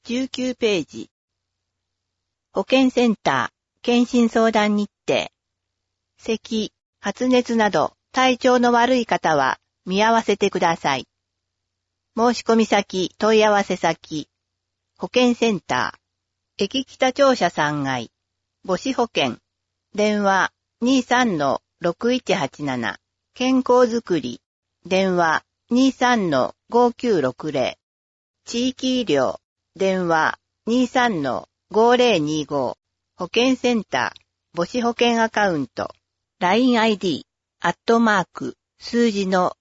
19ページ。保健センター、検診相談日程。咳、発熱など体調の悪い方は見合わせてください。申し込み先、問い合わせ先。保健センター、駅北庁舎3階。母子保健。電話 23-6187。健康づくり。電話 23-5960。地域医療。電話 23-5025。保健センター、母子保健アカウント。LINE ID、数字の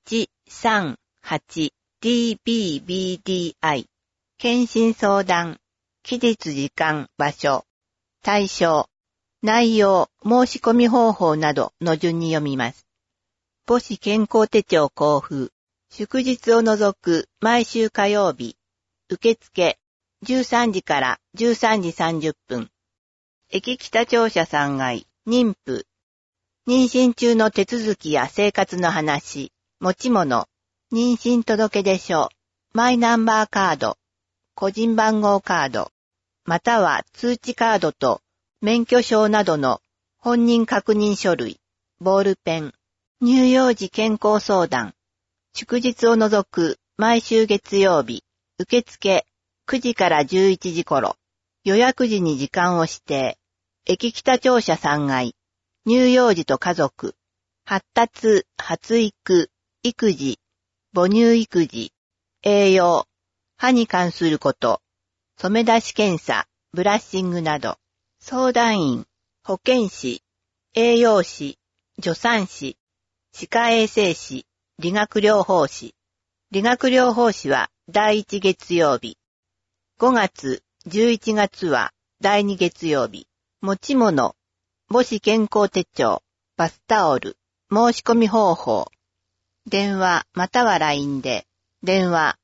138DBBDI。検診相談。期日時間、場所。対象。内容、申し込み方法などの順に読みます。母子健康手帳交付。祝日を除く毎週火曜日。受付。13時から13時30分。駅北庁舎3階、妊婦。妊娠中の手続きや生活の話、持ち物、妊娠届出書、マイナンバーカード、個人番号カード、または通知カードと免許証などの本人確認書類、ボールペン、乳幼児健康相談、祝日を除く毎週月曜日、受付9時から11時頃、予約時に時間を指定、駅北庁舎3階、乳幼児と家族、発達、発育、育児、母乳育児、栄養、歯に関すること、染め出し検査、ブラッシングなど、相談員、保健師、栄養士、助産師、歯科衛生士、理学療法士。理学療法士は第1月曜日。5月、11月は第2月曜日。持ち物、母子健康手帳、バスタオル、申し込み方法。電話または LINE で、電話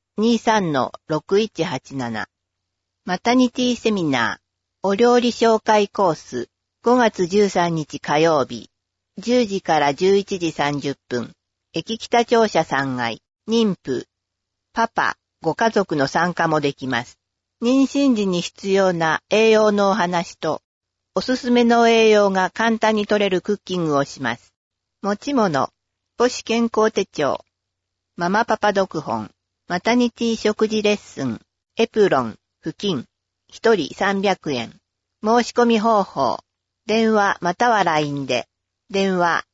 23-6187。マタニティセミナー、お料理紹介コース、5月13日火曜日、10時から11時30分。駅北庁舎3階、妊婦、パパ、ご家族の参加もできます。妊娠時に必要な栄養のお話と、おすすめの栄養が簡単に取れるクッキングをします。持ち物、母子健康手帳、ママパパ読本、マタニティ食事レッスン、エプロン、布巾、1人300円。申し込み方法、電話または LINE で、電話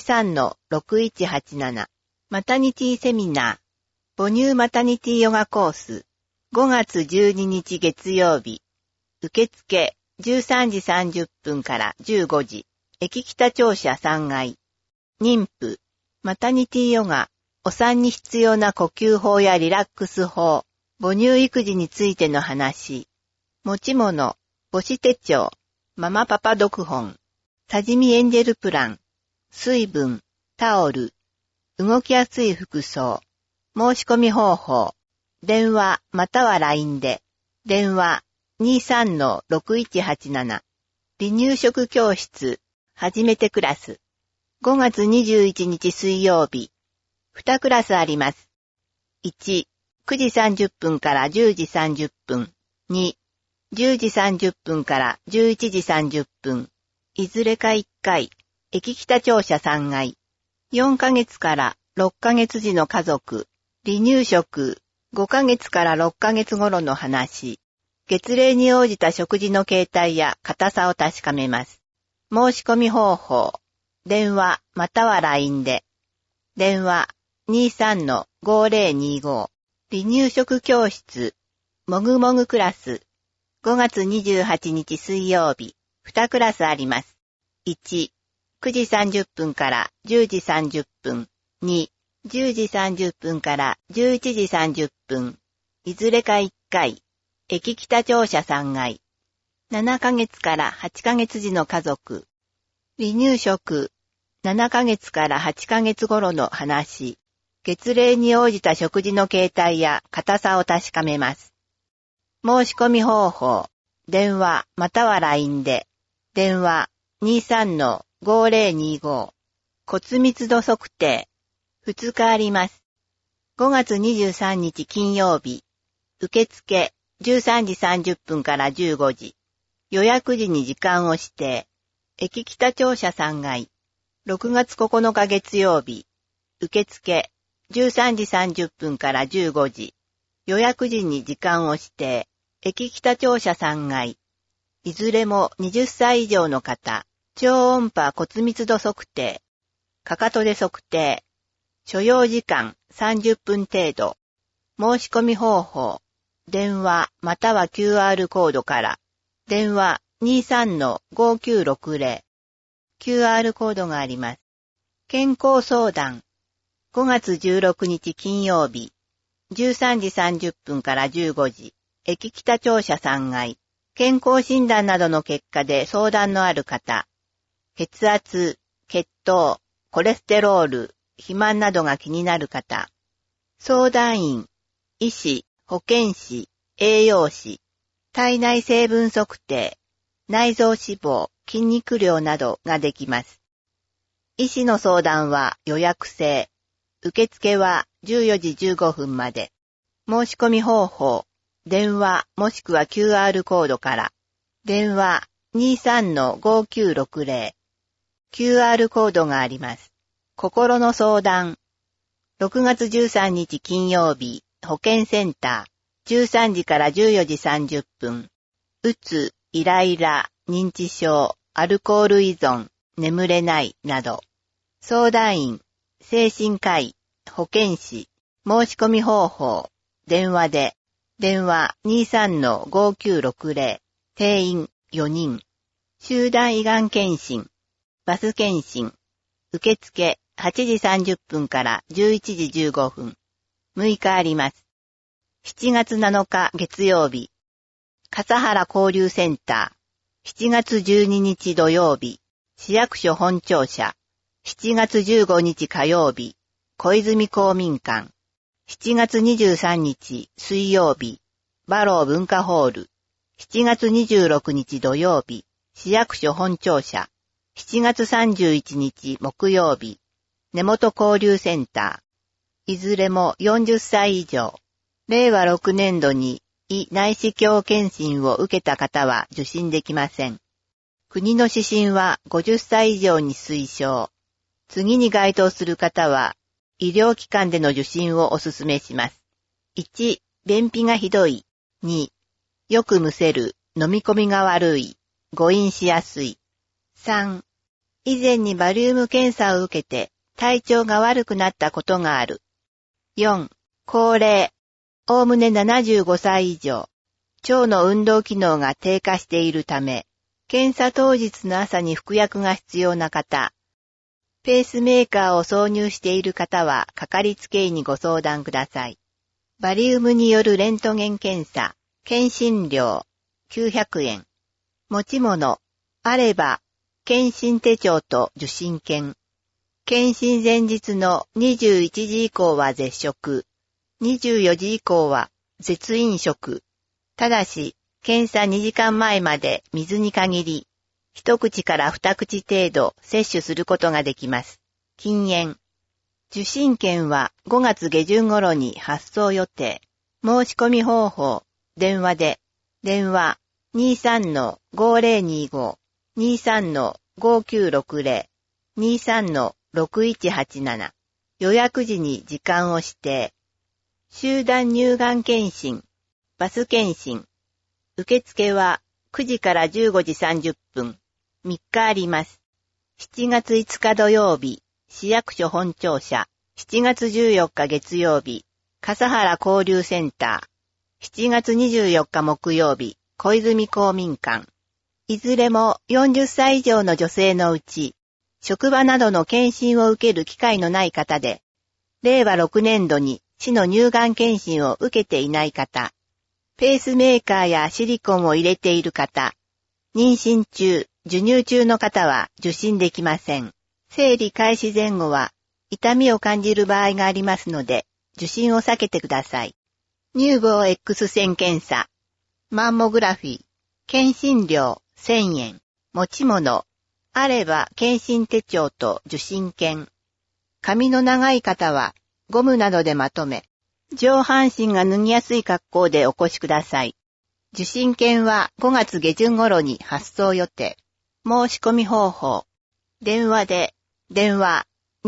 23-6187。マタニティセミナー、母乳マタニティヨガコース、5月12日月曜日。受付13時30分から15時。駅北庁舎3階。妊婦、マタニティヨガ、お産に必要な呼吸法やリラックス法、母乳育児についての話。持ち物、母子手帳、ママパパ読本、さじみエンジェルプラン、水分、タオル、動きやすい服装、申し込み方法、電話または LINE で、電話 23-6187。離乳食教室、初めてクラス。5月21日水曜日。2クラスあります。1、9時30分から10時30分。2、10時30分から11時30分。いずれか1回。駅北庁舎3階。4ヶ月から6ヶ月時の家族。離乳食。5ヶ月から6ヶ月頃の話。月齢に応じた食事の形態や硬さを確かめます。申し込み方法。電話または LINE で。電話 23-5025。離乳食教室。もぐもぐクラス。5月28日水曜日。2クラスあります。1、9時30分から10時30分。2、10時30分から11時30分。いずれか1回。駅北庁舎3階。7ヶ月から8ヶ月時の家族。離乳食。7ヶ月から8ヶ月頃の話。月齢に応じた食事の形態や硬さを確かめます。申し込み方法。電話または LINE で。電話 23-5025。骨密度測定。2日あります。5月23日金曜日。受付 13時30分から15時。予約時に時間を指定。駅北庁舎3階。6月9日月曜日。受付。13時30分から15時。予約時に時間を指定。駅北庁舎3階。いずれも20歳以上の方。超音波骨密度測定。かかとで測定。所要時間30分程度。申し込み方法。電話または QR コードから。電話 23-5960。QR コードがあります。健康相談。5月16日金曜日。13時30分から15時。駅北庁舎3階。健康診断などの結果で相談のある方。血圧、血糖、コレステロール、肥満などが気になる方。相談員、医師、保健師、栄養士、体内成分測定、内臓脂肪、筋肉量などができます。医師の相談は予約制。受付は14時15分まで。申し込み方法、電話もしくは QR コードから。電話 23-5960。QR コードがあります。心の相談。6月13日金曜日、保健センター。13時から14時30分。うつ、イライラ、認知症、アルコール依存、眠れないなど。相談員、精神科医、保健師、申し込み方法、電話で、電話 23-5960、定員4人。集団胃がん検診、バス検診。受付8時30分から11時15分。6日あります。7月7日月曜日。笠原交流センター。7月12日土曜日。市役所本庁舎。7月15日火曜日。小泉公民館。7月23日水曜日。バロー文化ホール。7月26日土曜日。市役所本庁舎。7月31日木曜日。根本交流センター。いずれも40歳以上。令和6年度に胃内視鏡検診を受けた方は受診できません。国の指針は50歳以上に推奨。次に該当する方は医療機関での受診をお勧めします。1、便秘がひどい。2、よくむせる、飲み込みが悪い、誤飲しやすい。3、以前にバリウム検査を受けて体調が悪くなったことがある。4、高齢、おおむね75歳以上、腸の運動機能が低下しているため、検査当日の朝に服薬が必要な方、ペースメーカーを挿入している方はかかりつけ医にご相談ください。バリウムによるレントゲン検査、検診料900円。持ち物、あれば、検診手帳と受診券。検診前日の21時以降は絶食。24時以降は絶飲食。ただし、検査2時間前まで水に限り、1口から2口程度摂取することができます。禁煙。受診券は5月下旬頃に発送予定。申し込み方法、電話で、電話 23-5025、23-5960、23-6187。予約時に時間を指定。集団乳がん検診、バス検診。受付は9時から15時30分。3日あります。7月5日土曜日、市役所本庁舎。7月14日月曜日、笠原交流センター。7月24日木曜日、小泉公民館。いずれも40歳以上の女性のうち、職場などの検診を受ける機会のない方で、令和6年度に市の乳がん検診を受けていない方、ペースメーカーやシリコンを入れている方、妊娠中、授乳中の方は受診できません。生理開始前後は痛みを感じる場合がありますので、受診を避けてください。乳房 X 線検査、マンモグラフィー、検診料1000円、持ち物、あれば検診手帳と受診券。髪の長い方はゴムなどでまとめ、上半身が脱ぎやすい格好でお越しください。 受診券は5月下旬頃に発送予定。申し込み方法。電話で、電話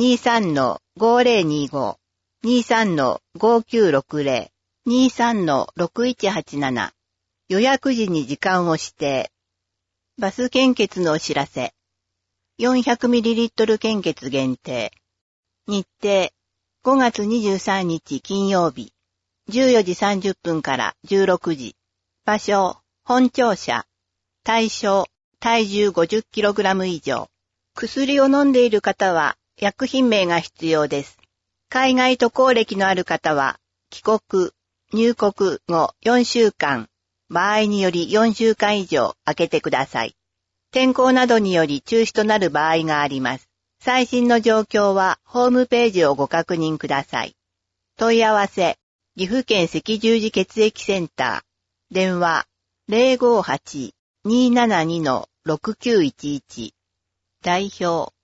23-5025、23-5960、23-6187。予約時に時間を指定。バス献血のお知らせ。400ml 献血限定。日程。5月23日金曜日。14時30分から16時。場所。本庁舎。対象。体重 50kg 以上。薬を飲んでいる方は薬品名が必要です。海外渡航歴のある方は帰国、入国後4週間、場合により4週間以上空けてください。天候などにより中止となる場合があります。最新の状況はホームページをご確認ください。問い合わせ、岐阜県赤十字血液センター。電話 058-272-6911。代表